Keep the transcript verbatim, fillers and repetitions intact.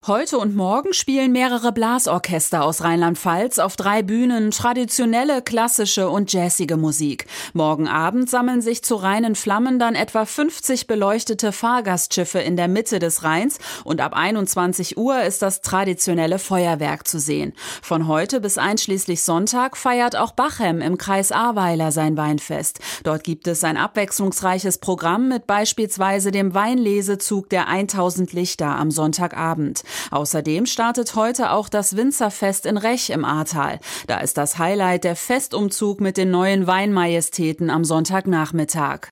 Heute und morgen spielen mehrere Blasorchester aus Rheinland-Pfalz auf drei Bühnen traditionelle, klassische und jazzige Musik. Morgen Abend sammeln sich zu reinen Flammen dann etwa fünfzig beleuchtete Fahrgastschiffe in der Mitte des Rheins und ab einundzwanzig Uhr ist das traditionelle Feuerwerk zu sehen. Von heute bis einschließlich Sonntag feiert auch Bachem im Kreis Ahrweiler sein Weinfest. Dort gibt es ein abwechslungsreiches Programm mit beispielsweise dem Weinlesezug der tausend Lichter am Sonntagabend. Außerdem startet heute auch das Winzerfest in Rech im Ahrtal. Da ist das Highlight der Festumzug mit den neuen Weinmajestäten am Sonntagnachmittag.